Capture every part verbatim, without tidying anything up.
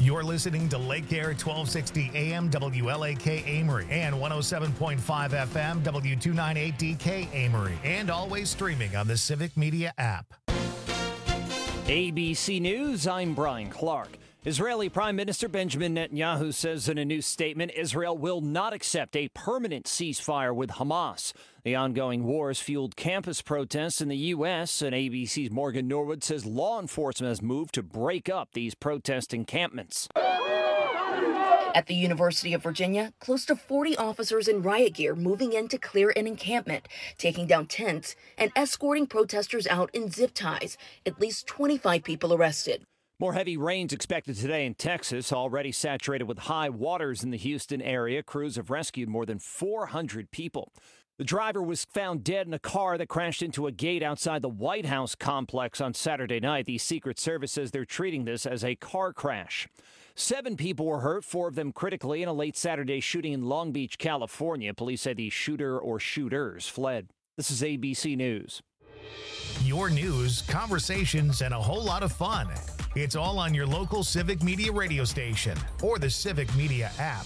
You're listening to Lake Air twelve sixty A M W L A K Amory and one oh seven point five F M W two ninety-eight D K Amory, and always streaming on the Civic Media app. A B C News, I'm Brian Clark. Israeli Prime Minister Benjamin Netanyahu says in a new statement Israel will not accept a permanent ceasefire with Hamas. The ongoing war has fueled campus protests in the U S, and A B C's Morgan Norwood says law enforcement has moved to break up these protest encampments. At the University of Virginia, close to forty officers in riot gear moving in to clear an encampment, taking down tents and escorting protesters out in zip ties. At least twenty-five people arrested. More heavy rains expected today in Texas, already saturated with high waters in the Houston area. Crews have rescued more than four hundred people. The driver was found dead in a car that crashed into a gate outside the White House complex on Saturday night. The Secret Service says they're treating this as a car crash. Seven people were hurt, four of them critically, in a late Saturday shooting in Long Beach, California. Police say the shooter or shooters fled. This is A B C News. Your news, conversations, and a whole lot of fun. It's all on your local Civic Media radio station or the Civic Media app.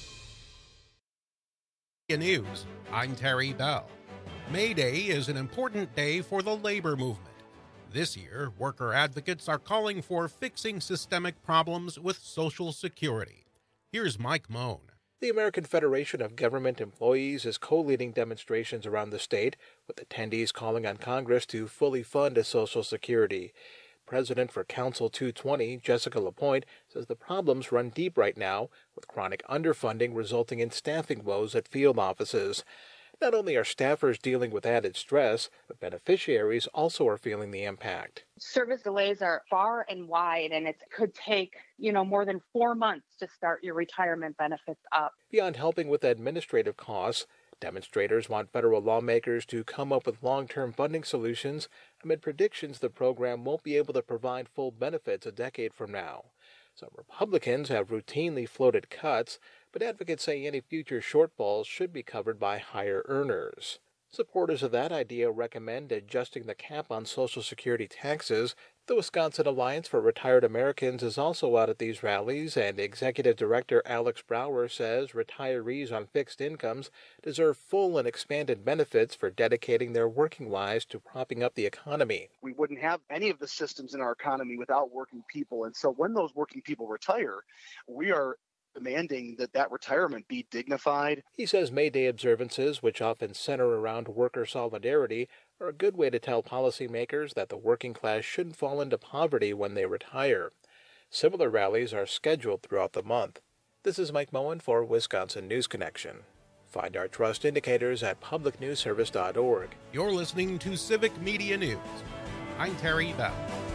News. I'm Terry Bell. May Day is an important day for the labor movement. This year, worker advocates are calling for fixing systemic problems with Social Security. Here's Mike Moan. The American Federation of Government Employees is co-leading demonstrations around the state, with attendees calling on Congress to fully fund Social Security. President for Council two twenty, Jessica Lapointe, says the problems run deep right now, with chronic underfunding resulting in staffing woes at field offices. Not only are staffers dealing with added stress, but beneficiaries also are feeling the impact. Service delays are far and wide, and it could take, you know, more than four months to start your retirement benefits up. Beyond helping with administrative costs, demonstrators want federal lawmakers to come up with long-term funding solutions amid predictions the program won't be able to provide full benefits a decade from now. Some Republicans have routinely floated cuts, but advocates say any future shortfalls should be covered by higher earners. Supporters of that idea recommend adjusting the cap on Social Security taxes. The Wisconsin Alliance for Retired Americans is also out at these rallies, and Executive Director Alex Brower says retirees on fixed incomes deserve full and expanded benefits for dedicating their working lives to propping up the economy. We wouldn't have any of the systems in our economy without working people, and so when those working people retire, we are demanding that that retirement be dignified. He says May Day observances, which often center around worker solidarity, are a good way to tell policymakers that the working class shouldn't fall into poverty when they retire. Similar rallies are scheduled throughout the month. This is Mike Moen for Wisconsin News Connection. Find our trust indicators at public news service dot org. You're listening to Civic Media News. I'm Terry Bell.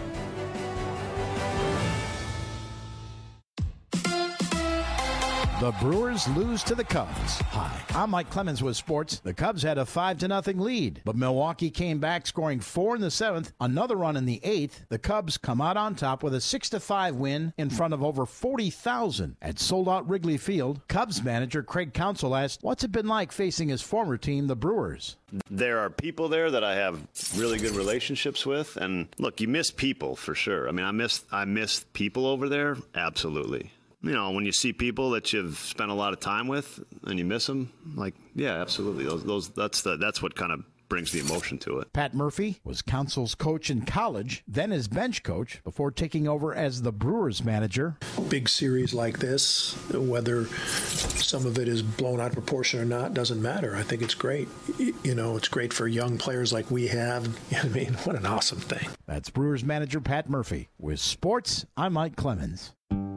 The Brewers lose to the Cubs. Hi, I'm Mike Clemens with sports. The Cubs had a five to nothing lead, but Milwaukee came back scoring four in the seventh, another run in the eighth. The Cubs come out on top with a six to five win in front of over forty thousand at sold-out Wrigley Field. Cubs manager Craig Counsell asked, what's it been like facing his former team, the Brewers? There are people there that I have really good relationships with, and look, you miss people for sure. I mean, I miss I miss people over there, absolutely. You know, when you see people that you've spent a lot of time with and you miss them, like, yeah, absolutely. Those, those that's the that's what kind of brings the emotion to it. Pat Murphy was Counsell's coach in college, then his bench coach, before taking over as the Brewers manager. Big series like this, whether some of it is blown out of proportion or not, doesn't matter. I think it's great. You know, it's great for young players like we have. I mean, what an awesome thing. That's Brewers manager Pat Murphy. With sports, I'm Mike Clemens.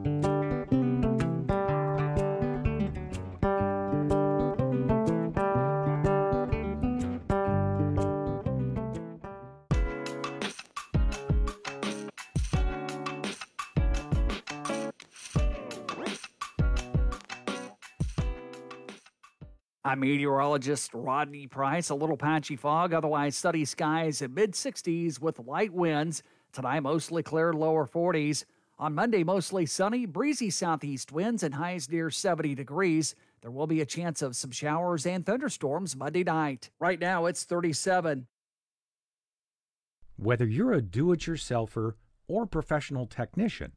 I'm meteorologist Rodney Price. A little patchy fog, otherwise sunny skies in mid sixties with light winds. Tonight, mostly clear, lower forties. On Monday, mostly sunny, breezy southeast winds and highs near seventy degrees. There will be a chance of some showers and thunderstorms Monday night. Right now, it's thirty-seven. Whether you're a do-it-yourselfer or professional technician,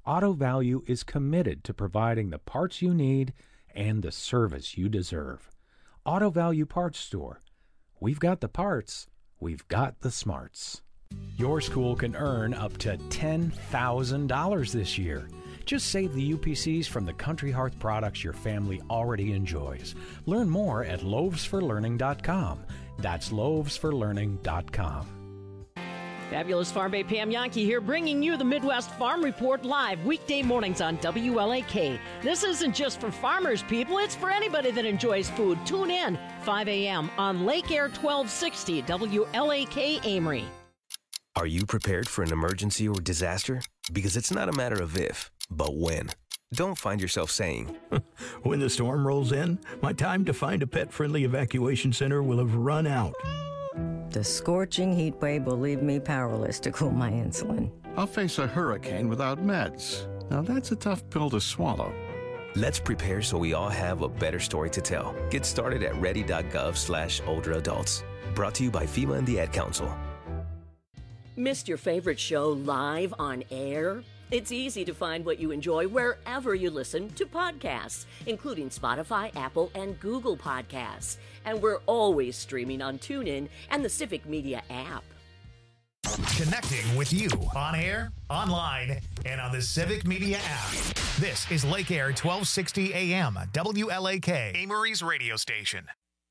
Auto Value is committed to providing the parts you need and the service you deserve. Auto Value Parts Store. We've got the parts. We've got the smarts. Your school can earn up to ten thousand dollars this year. Just save the U P Cs from the Country Hearth products your family already enjoys. Learn more at loaves for learning dot com. That's loaves for learning dot com. Fabulous Farm Bay Pam Yankee here, bringing you the Midwest Farm Report live weekday mornings on W L A K. This isn't just for farmers, people. It's for anybody that enjoys food. Tune in five a.m. on Lake Air twelve sixty W L A K Amory. Are you prepared for an emergency or disaster? Because it's not a matter of if, but when. Don't find yourself saying, when the storm rolls in, my time to find a pet-friendly evacuation center will have run out. The scorching heat wave will leave me powerless to cool my insulin. I'll face a hurricane without meds. Now that's a tough pill to swallow. Let's prepare so we all have a better story to tell. Get started at ready.gov slash older adults. Brought to you by FEMA and the Ad Council. Missed your favorite show live on air? It's easy to find what you enjoy wherever you listen to podcasts, including Spotify, Apple, and Google Podcasts. And we're always streaming on TuneIn and the Civic Media app. Connecting with you on air, online, and on the Civic Media app. This is Lake Air twelve sixty A M, W L A K, Amory's radio station.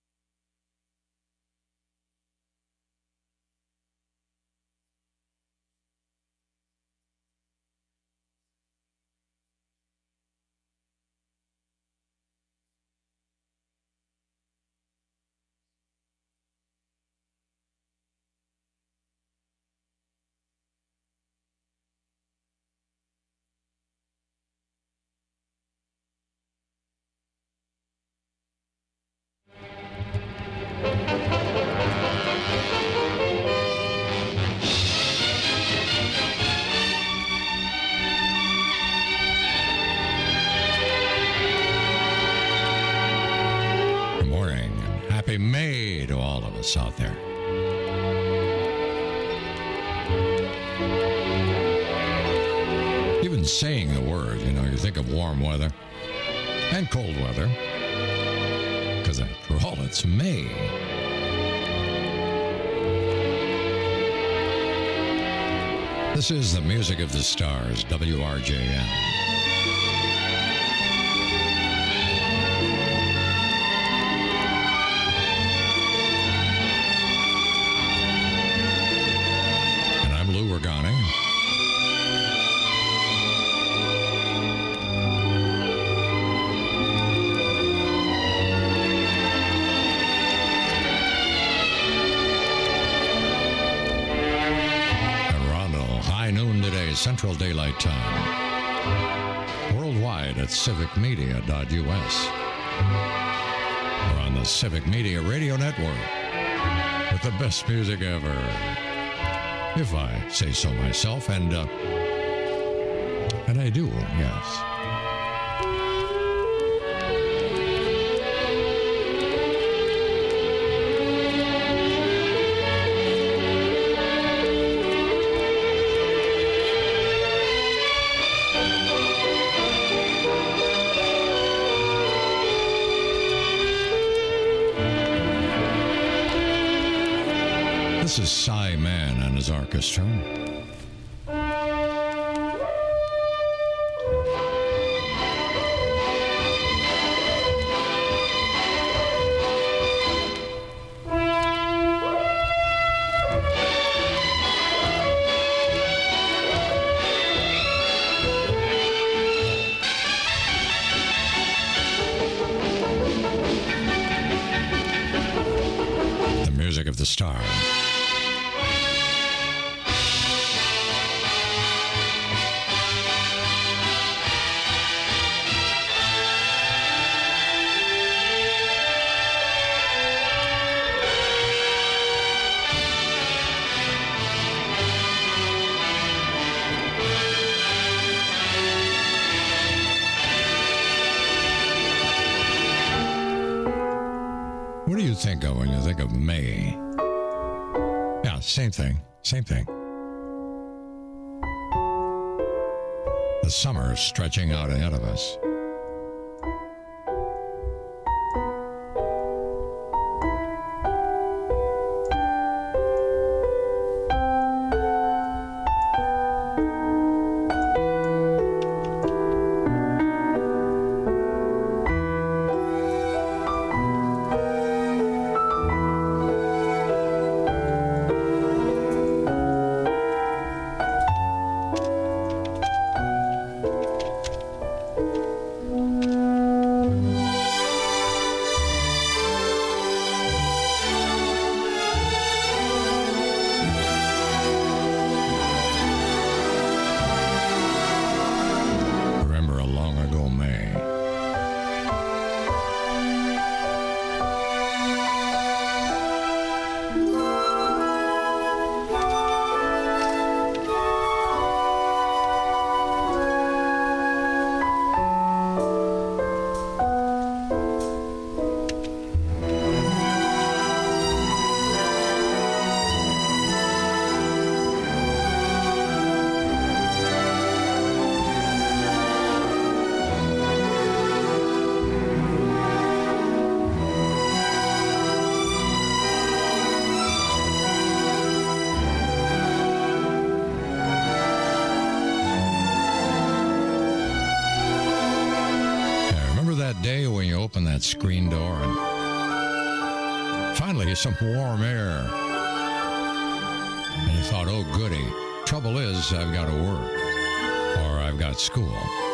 May to all of us out there. Even saying the word, you know, you think of warm weather and cold weather, because after all, it's May. This is the music of the stars, W R J N. Central Daylight Time. Worldwide at civic media dot U S. We're on the Civic Media Radio Network with the best music ever. If I say so myself, and, uh, and I do, yes. This is Cy Mann and his orchestra. The music of the stars. What do you think of when you think of May? Yeah, same thing. Same thing. The summer stretching out ahead of us. Day when you open that screen door and finally some warm air. And you thought, oh, goody. Trouble is, I've got to work or I've got school.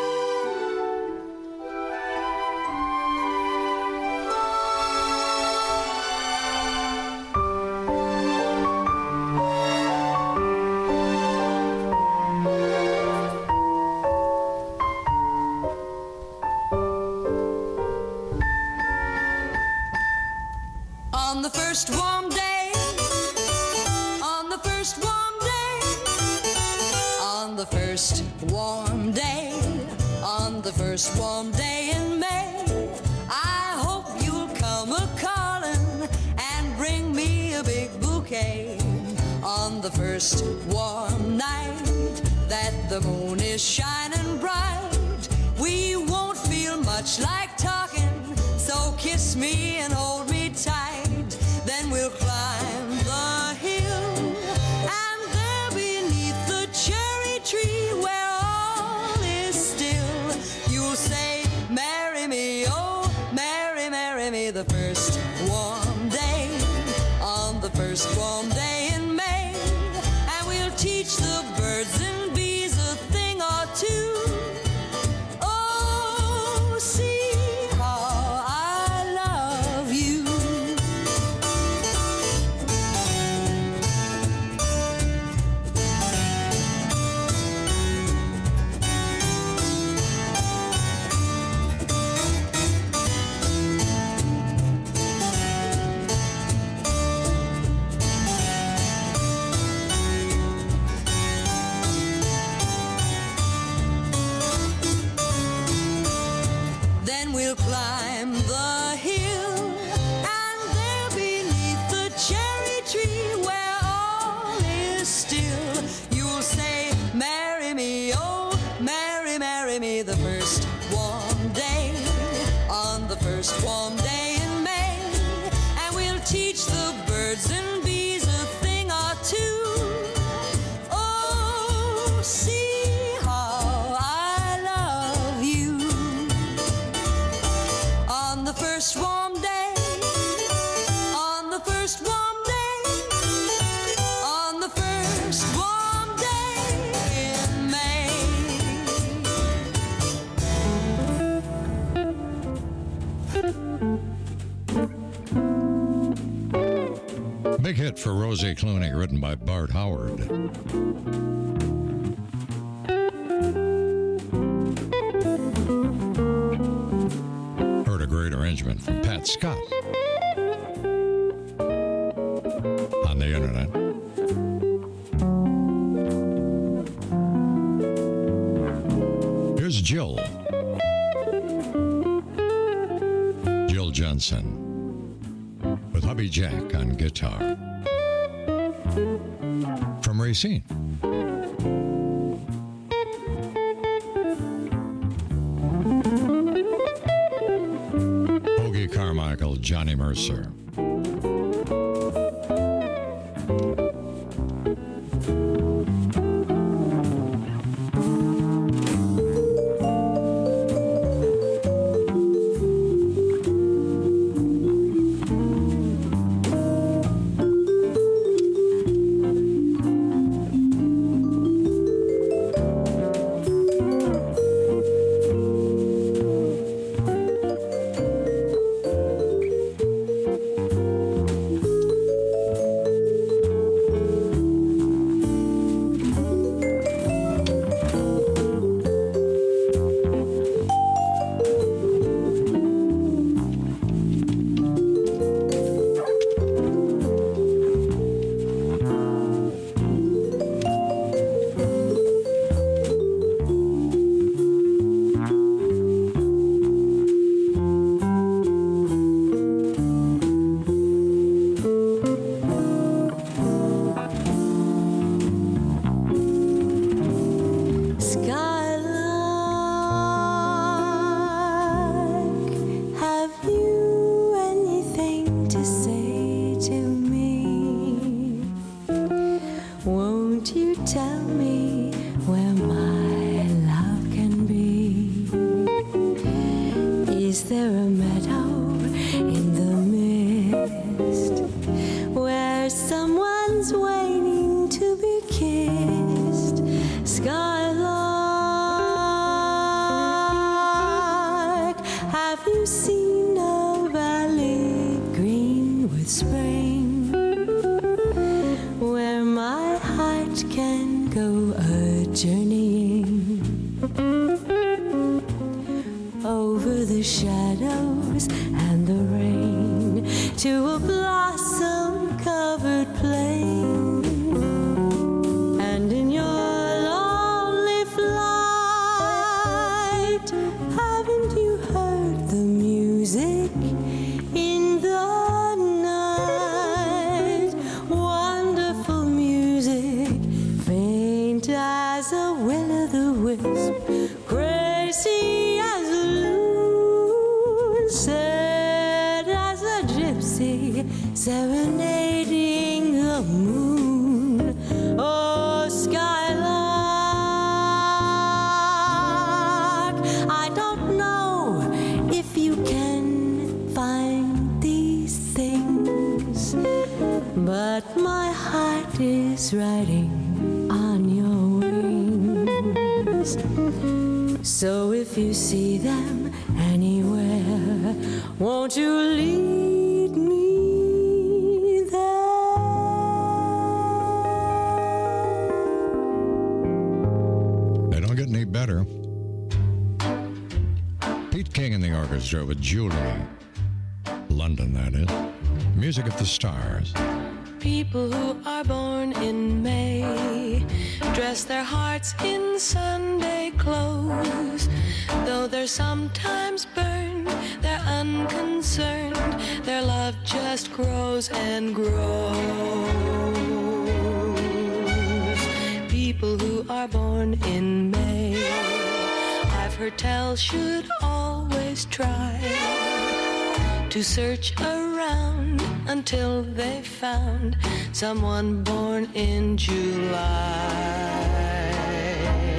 On the first warm day, on the first warm day, on the first warm day, on the first warm day in May, I hope you'll come a-calling and bring me a big bouquet. On the first warm night that the moon is shining bright, we won't feel much like talking, so kiss me and hold me tight. Then we'll climb the hill, and there beneath the cherry tree where all is still, you'll say, marry me, oh, marry, marry me, the first warm day, on the first warm day in May, and we'll teach the birds and bees a thing or two. Oh, see how I love you. Then we'll climb the hill, and there beneath the cherry tree where all is still, you'll say, marry me, oh, marry, marry me, the first warm day, on the first warm day in May, and we'll teach the birds and bees a thing or two. Oh, see how I love you. On the first warm day, on the first warm day, on the first warm day in May. Big hit for Rosie Clooney, written by Bart Howard. Heard a great arrangement from Pat Scott on the internet. Here's Jill. Jill Johnson with Hubby Jack on guitar. From Racine. Michael, Johnny Mercer. Serenading the moon, oh skylark, I don't know if you can find these things, but my heart is riding on your wings. So if you see them anywhere, won't you leave? Better. Pete King and the orchestra with Julie London, that is. Music of the Stars. People who are born in May dress their hearts in Sunday clothes. Though they're sometimes burned, they're unconcerned. Their love just grows and grows. People who are born in May, I've heard tell, should always try to search around until they found someone born in July.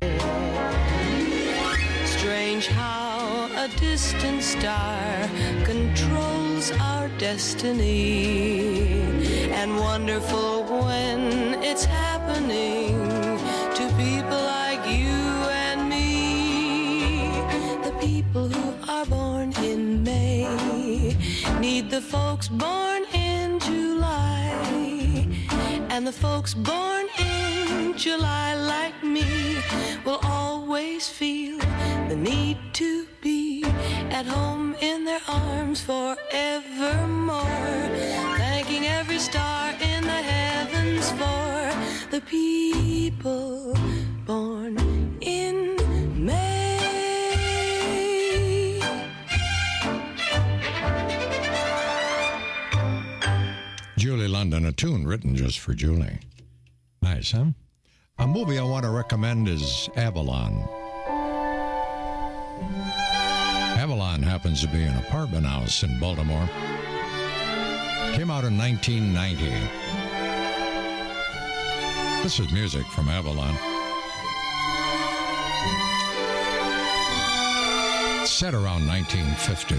Strange how a distant star controls our destiny, and wonderful when it's happening to people like you and me. The people who are born in May need the folks born in July, and the folks born in July like me will always feel the need to be at home in their arms forevermore, thanking every star in the heavens for the people born in May. Julie London, a tune written just for Julie. Nice, huh? A movie I want to recommend is Avalon. Avalon happens happens to be an apartment house in Baltimore. Came out in nineteen ninety. This is music from Avalon. Set around nineteen fifty.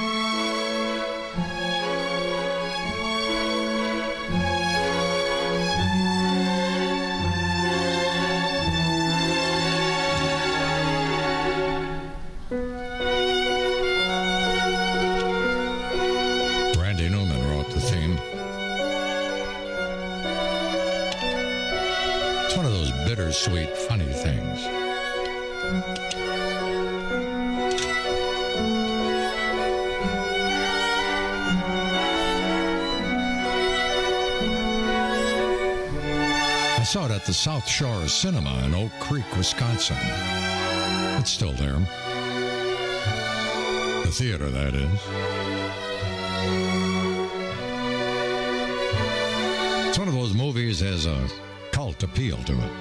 Randy Newman wrote the theme. It's one of those bittersweet, funny things. I saw it at the South Shore Cinema in Oak Creek, Wisconsin. It's still there. The theater, that is. It's one of those movies that has a cult appeal to it.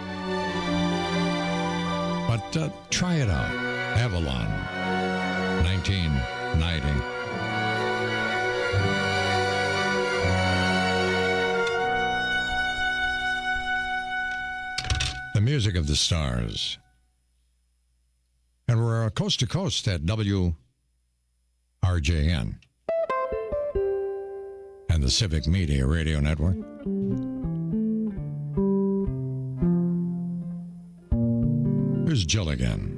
But uh, try it out. Avalon, nineteen ninety. The music of the stars. And we're uh, coast to coast at W R J N and the Civic Media Radio Network. Here's Jill again.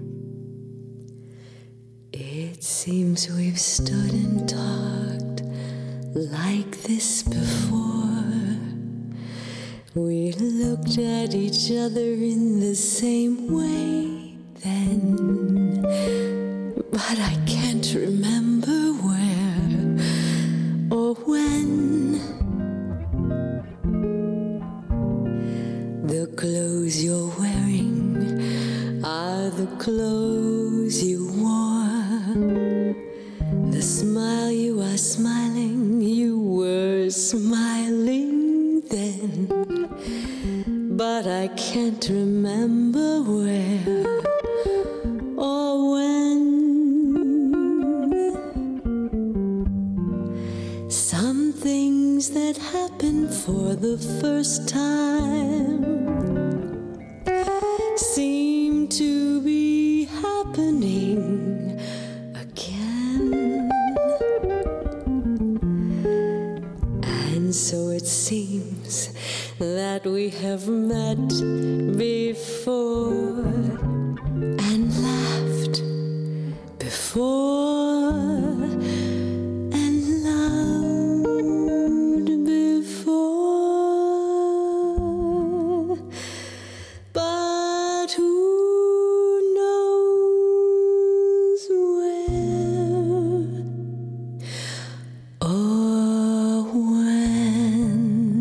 It seems we've stood and talked like this before. We looked at each other in the same way then, but I can't remember where or when. The clothes you're wearing are the clothes you wore. The smile you are smiling, you were smiling then, but I can't remember where or when. Some things that happen for the first time seem to be happening again. And so it seems that we have met before and laughed before and loved before, but who knows where or when?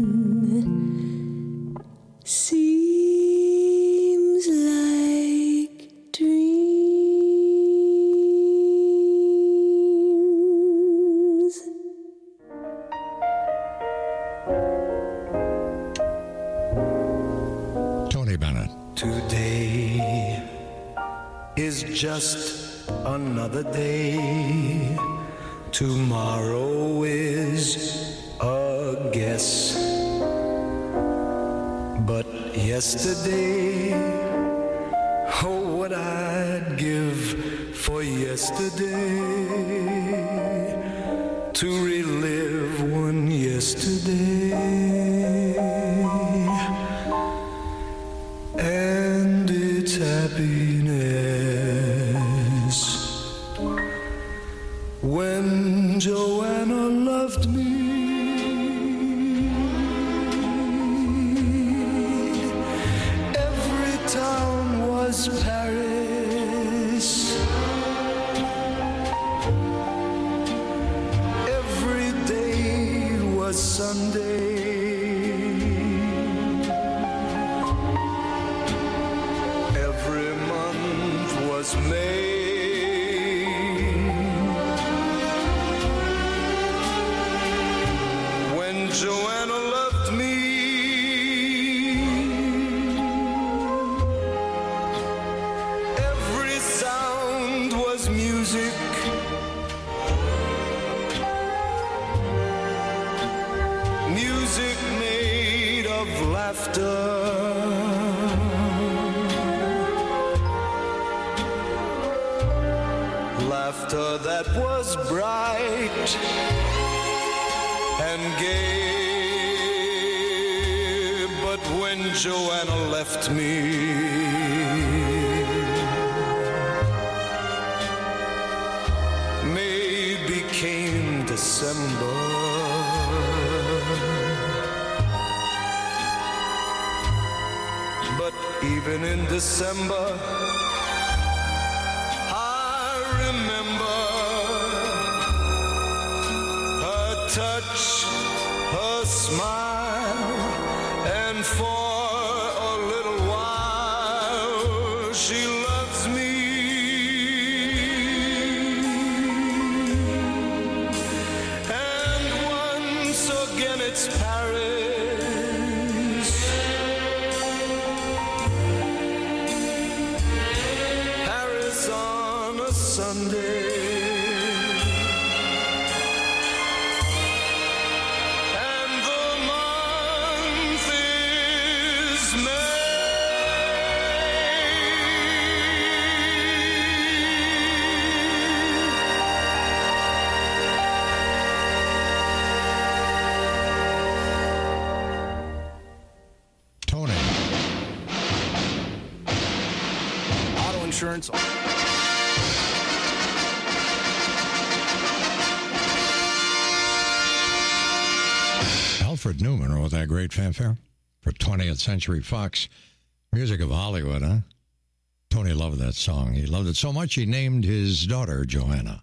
Seems like dreams. Tony Bennett. Today is just another day. Tomorrow is a guess. But yesterday, oh, what I'd give for yesterday, to relive one yesterday. And its happiness. When Joanna loved me, every town was Paris. Every day was Sunday. Every month was May. When Joanna loved me, every sound was music. of laughter. Laughter that was bright and gay. But when Joanna left me, May became December. But even in December, touch, her smile, and for a little while she loves me. And once again it's Paris, Paris on a Sunday. Insurance. Alfred Newman wrote that great fanfare for twentieth Century Fox. Music of Hollywood, huh? Tony loved that song. He loved it so much he named his daughter Joanna.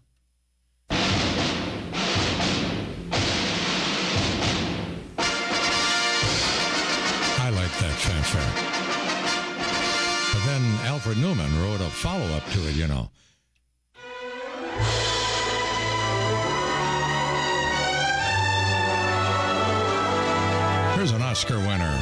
I like that fanfare. But then Alfred Newman wrote a follow-up to it, you know. Here's an Oscar winner.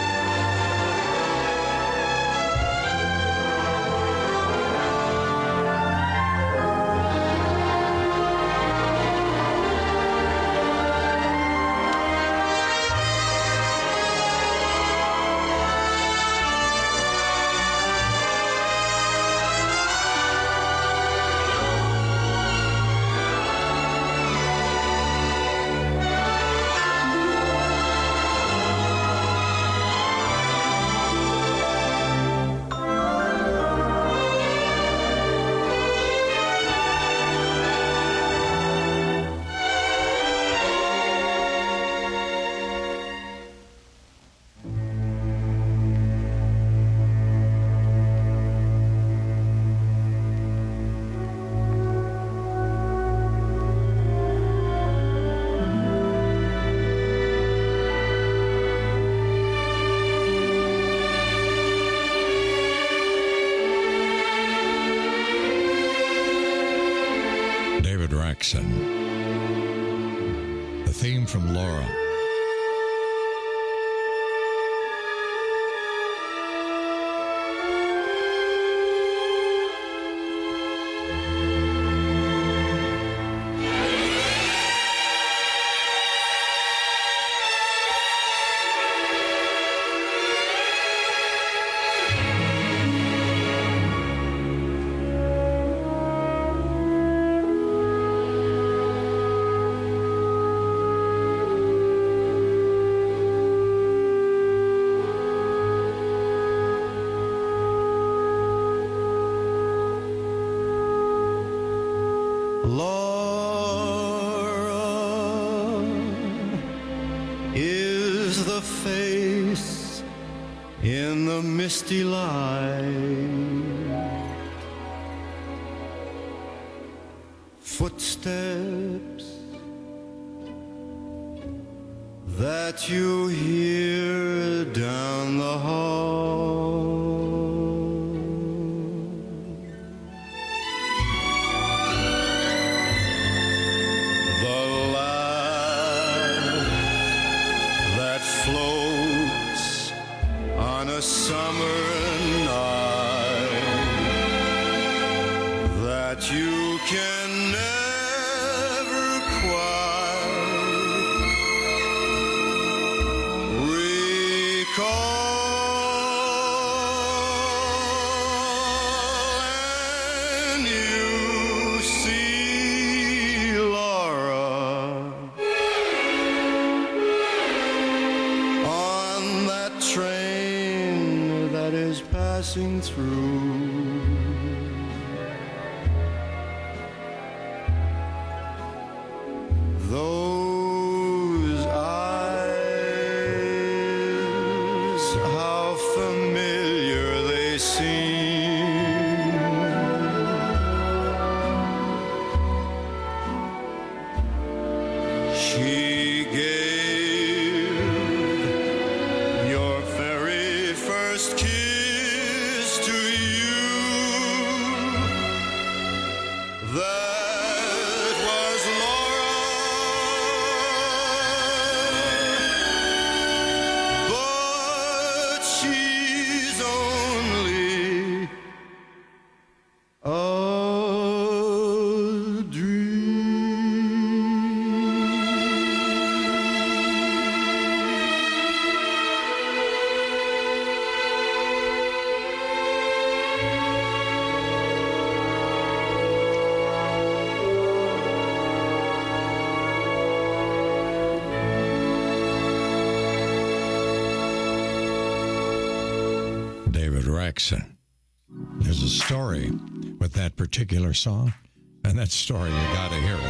The theme from Laura. Misty light, footsteps that you hear down the hall, the laugh that floats on a summer night that you can never quite That was Laura, but she's only a There's a story with that particular song, and that story, you got to hear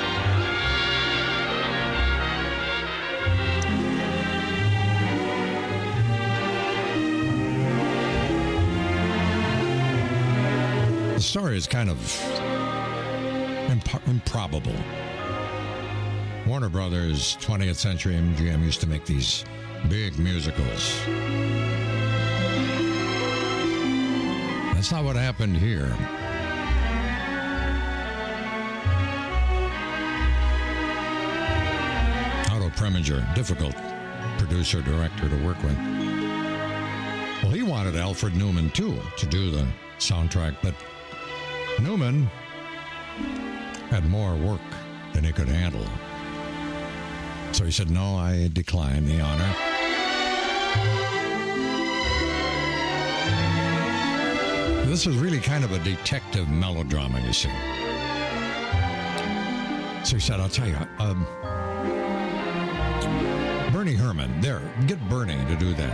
it. The story is kind of imp- improbable. Warner Brothers, twentieth Century M G M used to make these big musicals. That's not what happened here. Otto Preminger, difficult producer, director to work with. Well, he wanted Alfred Newman, too, to do the soundtrack, but Newman had more work than he could handle. So he said, no, I decline the honor. This is really kind of a detective melodrama, you see. So he said, I'll tell you, um, Bernie Herman, there, get Bernie to do that.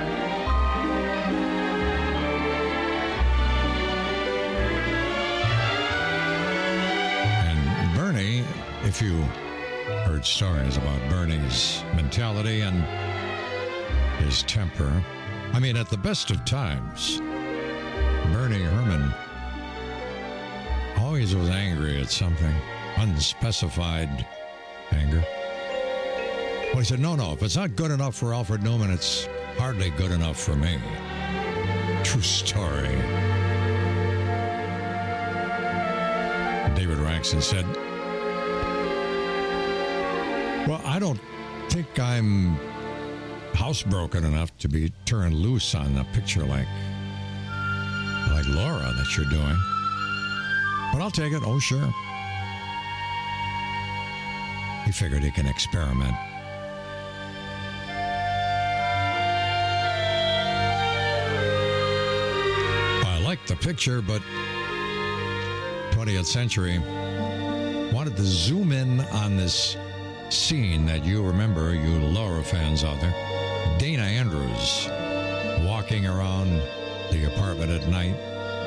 And Bernie, if you heard stories about Bernie's mentality and his temper, I mean, at the best of times, Bernie Herman always was angry at something, unspecified anger. Well, he said, no, no, if it's not good enough for Alfred Newman, it's hardly good enough for me. True story. David Raxon said, well, I don't think I'm housebroken enough to be turned loose on a picture like like Laura that you're doing. But I'll take it. Oh, sure. He figured he can experiment. I like the picture, but twentieth Century wanted to zoom in on this scene that you remember, you Laura fans out there. Dana Andrews walking around the apartment at night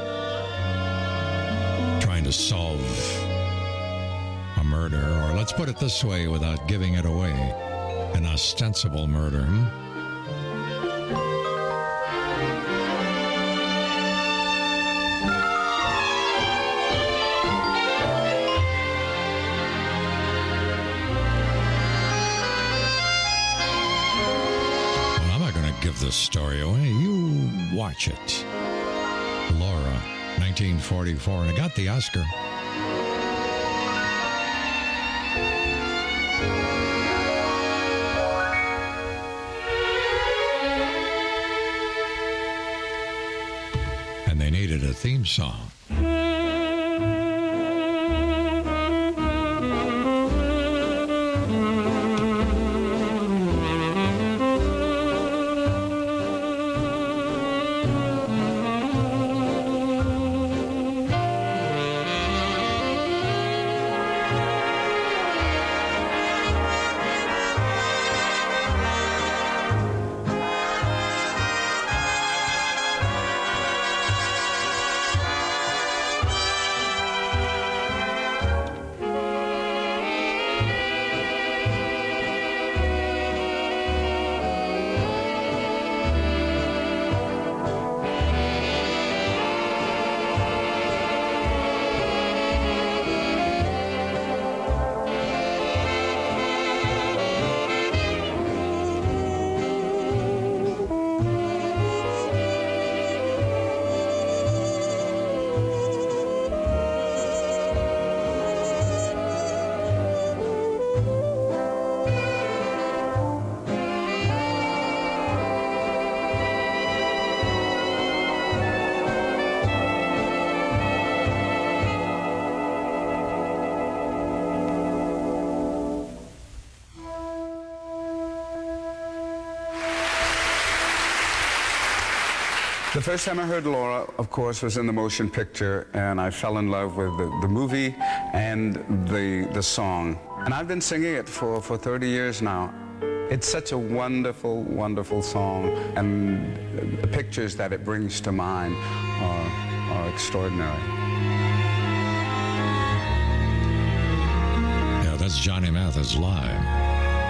trying to solve a murder, or let's put it this way without giving it away, an ostensible murder. Well, I'm not going to give this story away. You watch it. Laura, nineteen forty-four, and it got the Oscar. And they needed a theme song. The first time I heard Laura, of course, was in the motion picture, and I fell in love with the, the movie and the, the song. And I've been singing it for, for thirty years now. It's such a wonderful, wonderful song, and the pictures that it brings to mind are, are extraordinary. Yeah, that's Johnny Mathis live.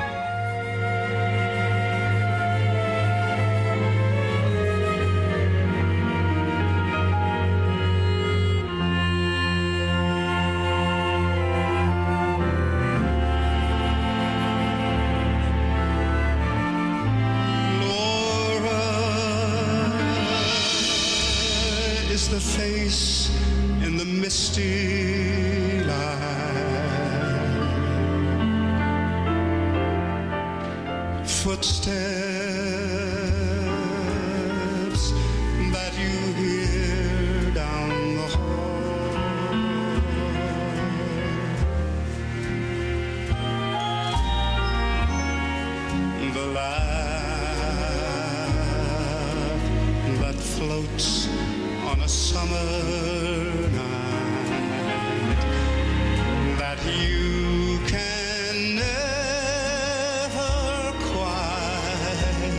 The face in the misty light, footsteps that you hear down the hall, the laugh that floats on a summer night that you can never quite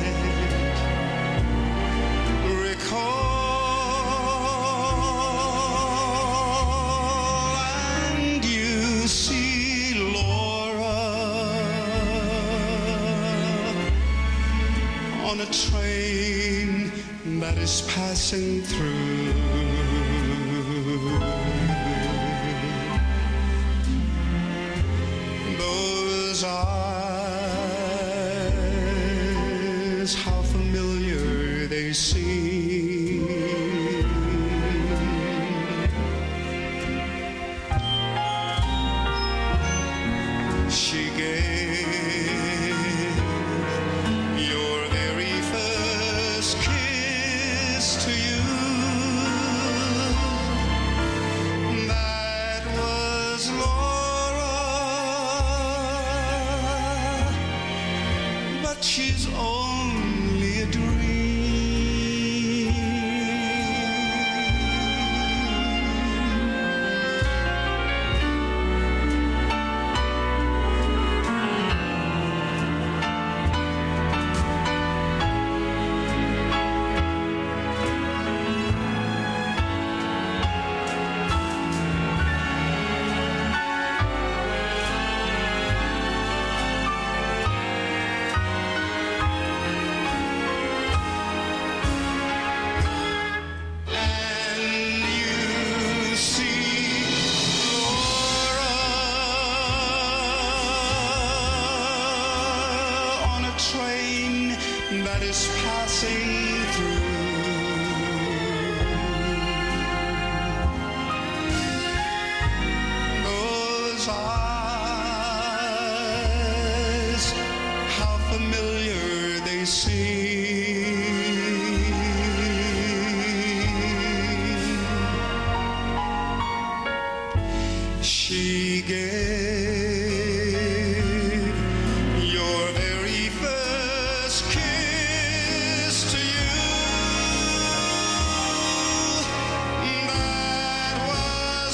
recall, and you see Laura on a train that is passing through. Those eyes, how familiar they seem. She gave your very first kiss to you. That was Laura, but she's only a dream. That is passing through. Those eyes, how familiar they seem. She gave your very first kiss to you. That was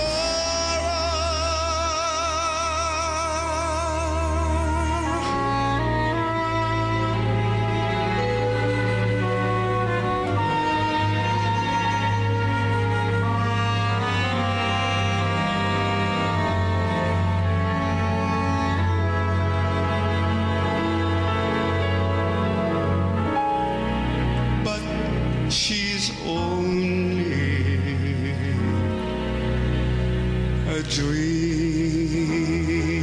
but she's only a dream.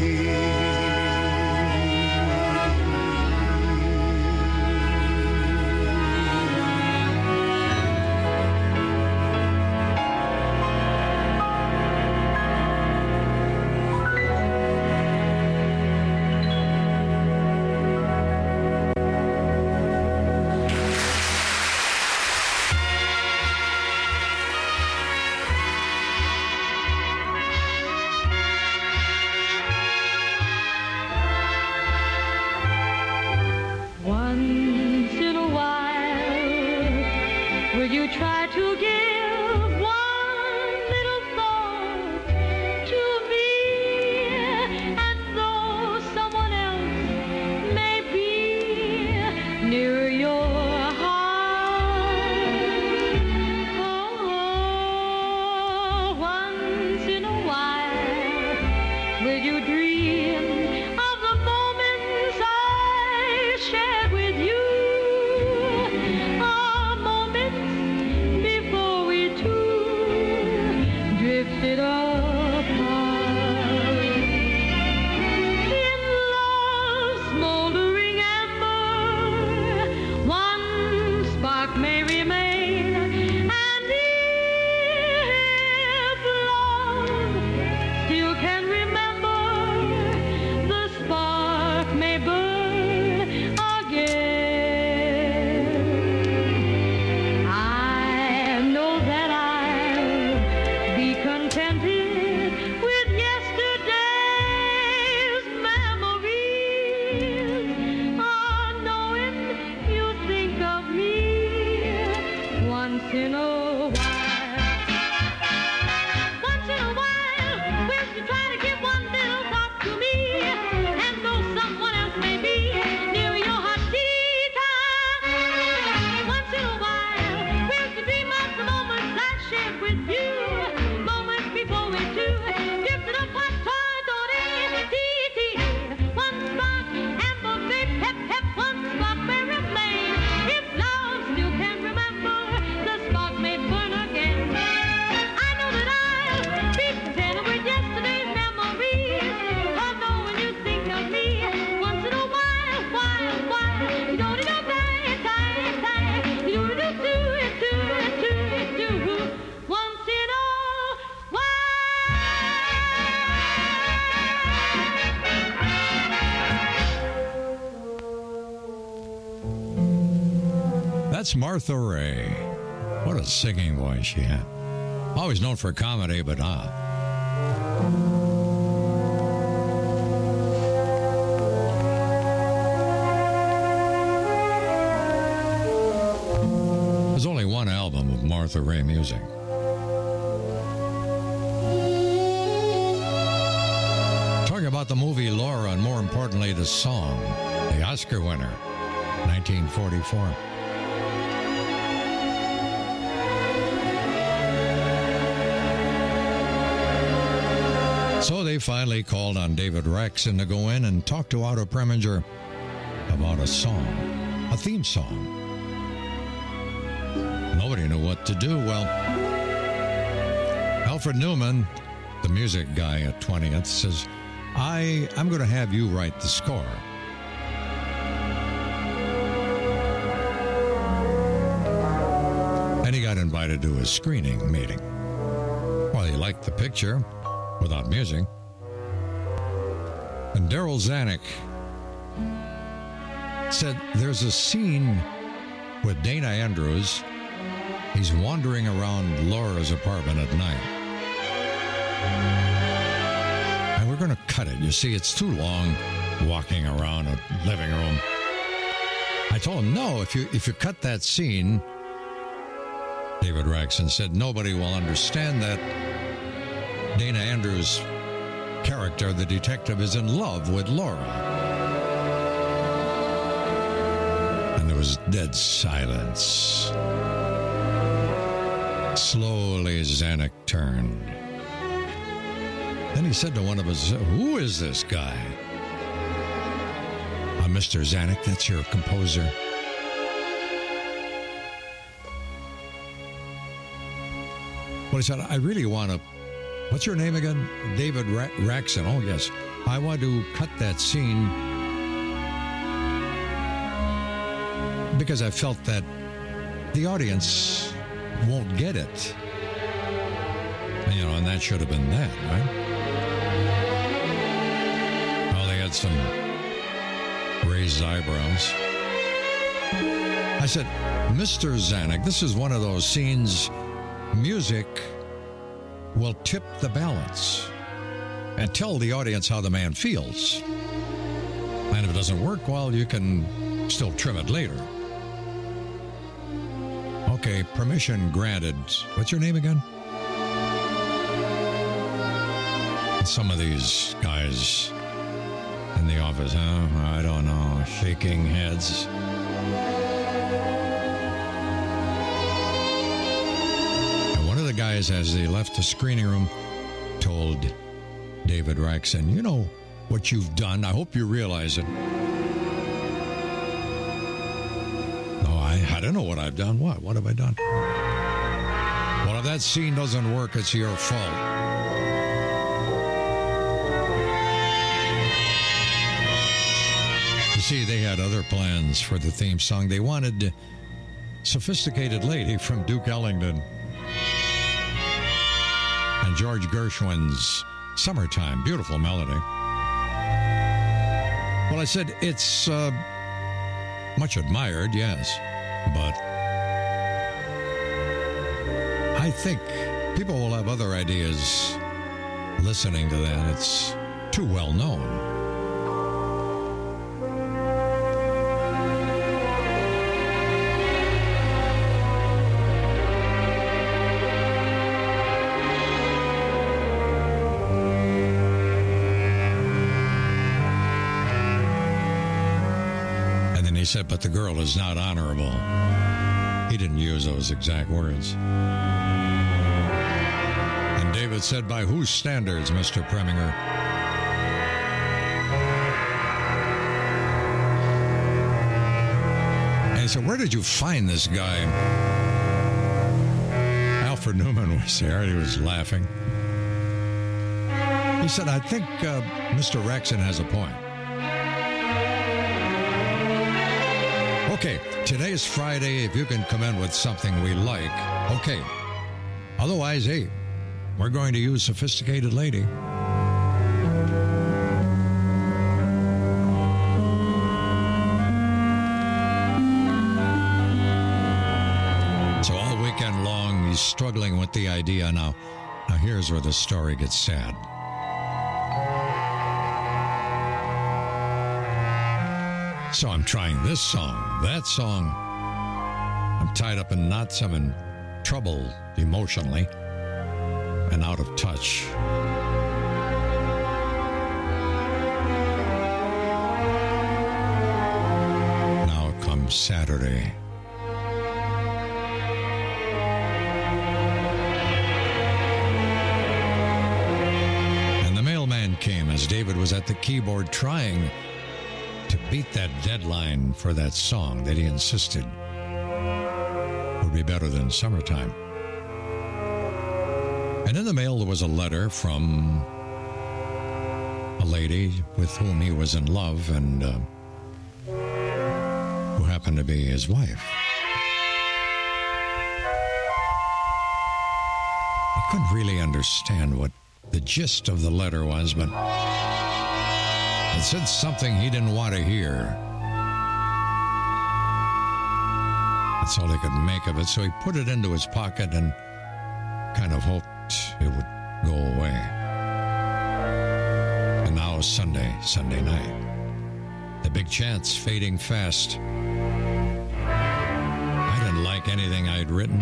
drifted apart. In love's smoldering ember, one spark may remain, and if love still can remember, the spark may burn again. I know that I'll be contented with yesterday's memories, ah, knowing you think of me once in a while. Once in a while, will you try to give one little thought to me, and though someone else may be near your heart, once in a while, will you dream of the moments I shared with you, moments before we two drifted apart, toy, dore, tee, tee, one spark, amber, babe, pep, pep, one spark may remain. If love still can remember, the spark may burn again. I know that I'll be contented with yesterday's memories, oh, knowing you think of me once in a while, while, while. You don't know time, time, time. You do, do, do, do, do, do. Once in a That's Martha Ray. What a singing voice she had. Always known for comedy, but ah. There's only one album of Martha Ray music. Talking about the movie Laura, and more importantly, the song, the Oscar winner, nineteen forty-four. So they finally called on David Rexon to go in and talk to Otto Preminger about a song, a theme song. Nobody knew what to do. Well, Alfred Newman, the music guy at twentieth, says, I, I'm going to have you write the score. And he got invited to a screening meeting. Well, he liked the picture without music. And Daryl Zanuck said there's a scene with Dana Andrews. He's wandering around Laura's apartment at night. And we're going to cut it. You see, it's too long walking around a living room. I told him, no, if you if you cut that scene, David Rexon said, nobody will understand that Dana Andrews' character, the detective, is in love with Laura. And there was dead silence. Slowly, Zanuck turned. Then he said to one of us, who is this guy? Uh, Mister Zanuck, that's your composer. Well, he said, I really want to... What's your name again? David Ra- Rexon. Oh, yes. I want to cut that scene because I felt that the audience won't get it. You know, and that should have been that, right? Well, they had some raised eyebrows. I said, Mister Zanuck, this is one of those scenes, music will tip the balance and tell the audience how the man feels. And if it doesn't work, well, you can still trim it later. Okay, permission granted. What's your name again? Some of these guys in the office, huh? I don't know, shaking heads. The guys, as they left the screening room, told David Rexon, you know what you've done. I hope you realize it. No, I, I don't know what I've done. What? What have I done? Well, if that scene doesn't work, it's your fault. had other plans for the theme song. They wanted Sophisticated Lady from Duke Ellington and George Gershwin's Summertime. Beautiful melody. Well, I said it's uh, much admired, yes, but I think people will have other ideas listening to that. It's too well known. He said, but the girl is not honorable. He didn't use those exact words. And David said, by whose standards, Mister Preminger? And he said, where did you find this guy? Alfred Newman was there. He was laughing. He said, I think uh, Mister Rexon has a point. Okay, today's Friday. If you can come in with something we like, okay. Otherwise, hey, we're going to use Sophisticated Lady. So all weekend long, he's struggling with the idea. Now, now here's where the story gets sad. So I'm trying this song, that song. I'm tied up in knots. I'm in trouble emotionally and out of touch. Now comes Saturday. And the mailman came as David was at the keyboard trying to beat that deadline for that song that he insisted would be better than Summertime. And in the mail, there was a letter from a lady with whom he was in love and uh, who happened to be his wife. I couldn't really understand what the gist of the letter was, but it said something he didn't want to hear. That's all he could make of it. So he put it into his pocket and kind of hoped it would go away. And now Sunday, Sunday night. The big chance fading fast. I didn't like anything I'd written.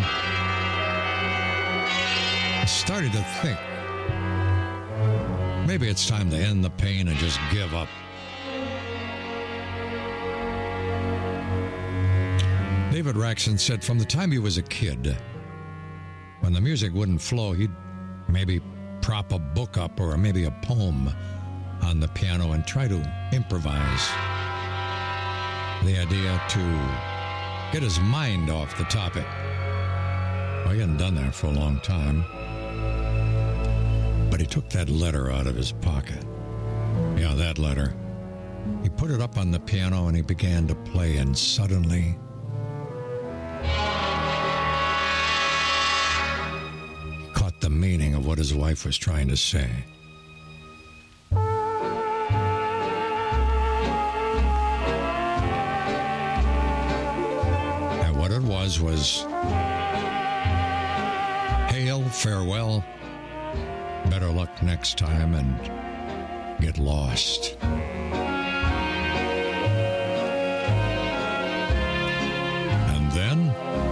I started to think, maybe it's time to end the pain and just give up. David Rexon said from the time he was a kid, when the music wouldn't flow, he'd maybe prop a book up or maybe a poem on the piano and try to improvise. The idea to get his mind off the topic. Well, he hadn't done that for a long time. But he took that letter out of his pocket. Yeah, that letter. He put it up on the piano and he began to play, and suddenly he caught the meaning of what his wife was trying to say. And what it was was, hail, farewell, better luck next time, and get lost. And then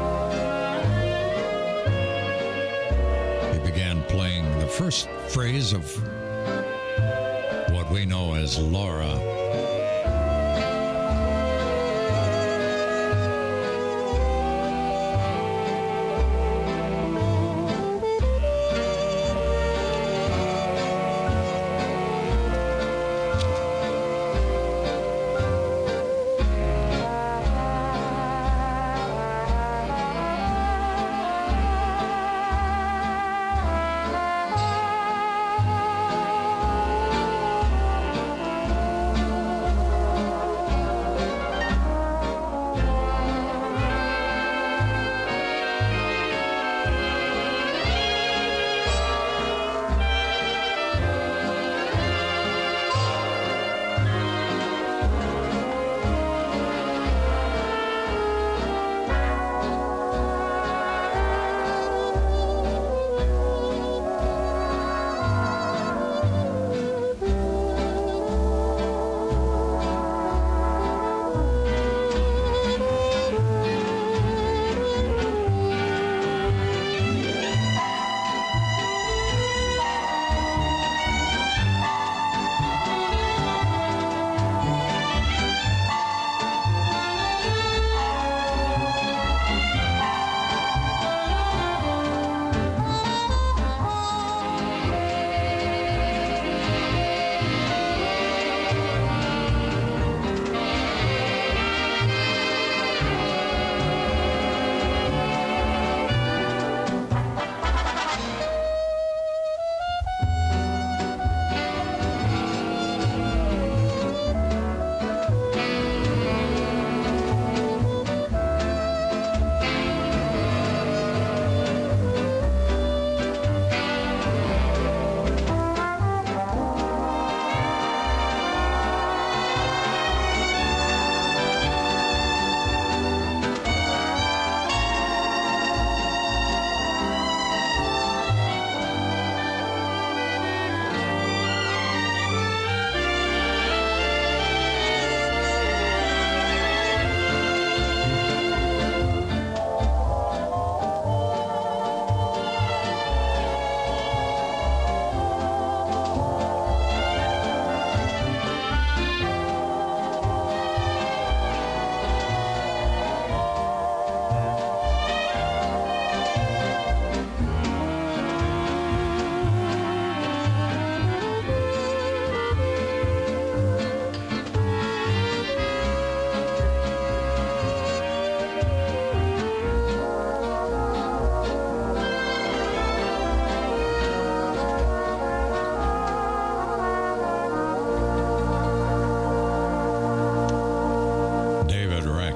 he began playing the first phrase of what we know as Laura.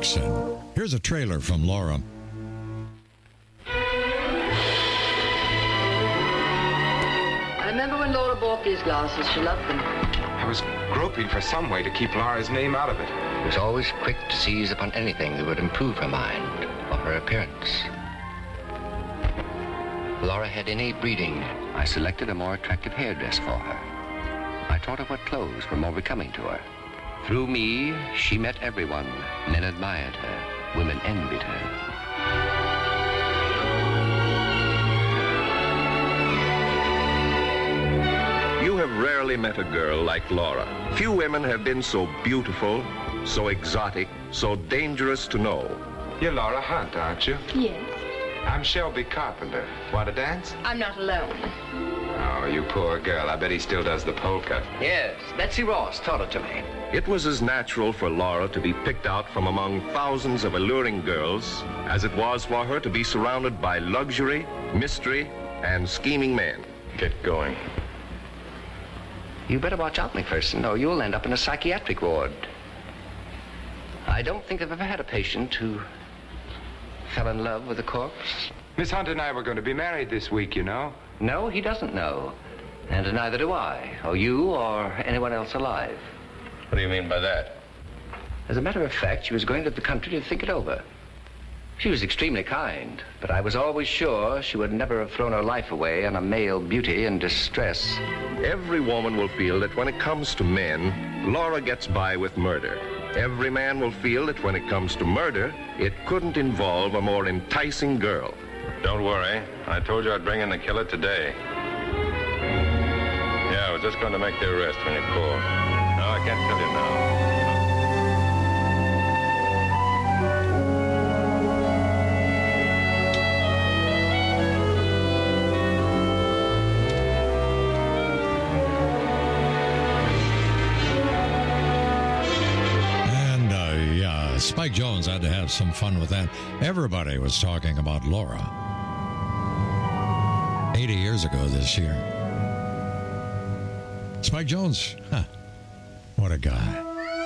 Erickson. Here's a trailer from Laura. I remember when Laura bought these glasses, she loved them. I was groping for some way to keep Laura's name out of it. He was always quick to seize upon anything that would improve her mind or her appearance. Laura had innate breeding. I selected a more attractive hairdress for her. I taught her what clothes were more becoming to her. Through me, she met everyone. Men admired her. Women envied her. You have rarely met a girl like Laura. Few women have been so beautiful, so exotic, so dangerous to know. You're Laura Hunt, aren't you? Yes. I'm Shelby Carpenter. Want to dance? I'm not alone. Oh, you poor girl. I bet he still does the polka. Yes, Betsy Ross taught it to me. It was as natural for Laura to be picked out from among thousands of alluring girls as it was for her to be surrounded by luxury, mystery, and scheming men. Get going. You better watch out, McPherson, or you'll end up in a psychiatric ward. I don't think I've ever had a patient who fell in love with a corpse. Miss Hunt and I were going to be married this week, you know. No, he doesn't know. And neither do I, or you, or anyone else alive. What do you mean by that? As a matter of fact, she was going to the country to think it over. She was extremely kind, but I was always sure she would never have thrown her life away on a male beauty in distress. Every woman will feel that when it comes to men, Laura gets by with murder. Every man will feel that when it comes to murder, it couldn't involve a more enticing girl. Don't worry. I told you I'd bring in the killer today. Yeah, I was just going to make the arrest when you called. No, I can't tell you now. Spike Jones had to have some fun with that. Everybody was talking about Laura. eighty years ago this year. Spike Jones, huh, what a guy.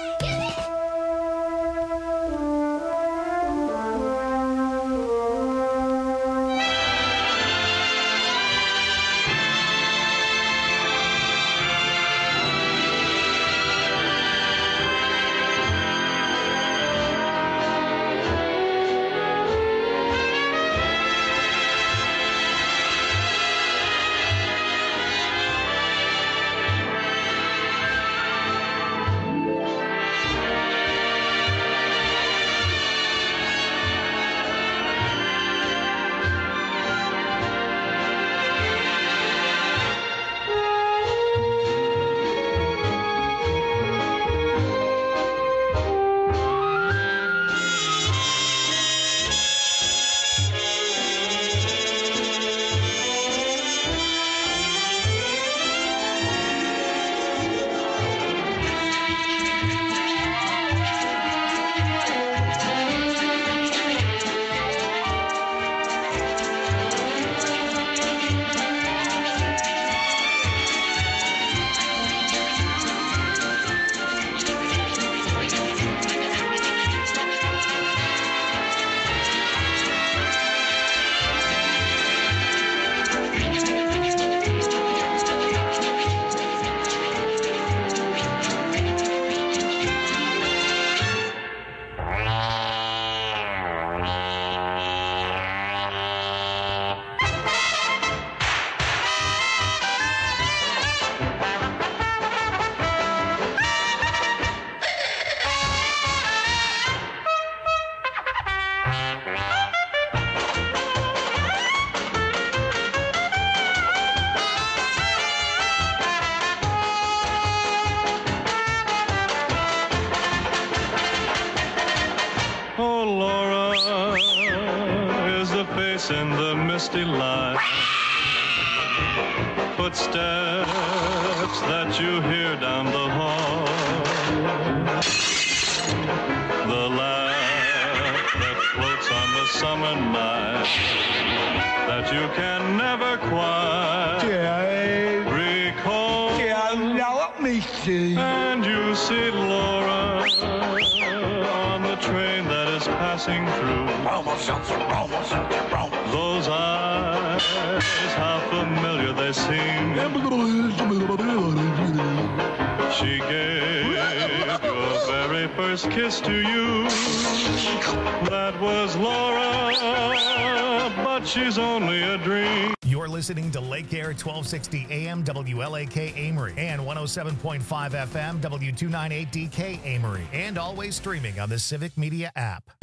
In the misty light, footsteps that you hear down the hall, the laugh that floats on the summer night that you can never quite recall. Now let me see. And you see Laura on the train that is passing through. Those eyes, how familiar they seem. She gave your very first kiss to you. That was Laura, but she's only a dream. You're listening to Lake Air twelve sixty A M W L A K Amory and one oh seven point five F M W two ninety-eight D K Amory, and always streaming on the Civic Media app.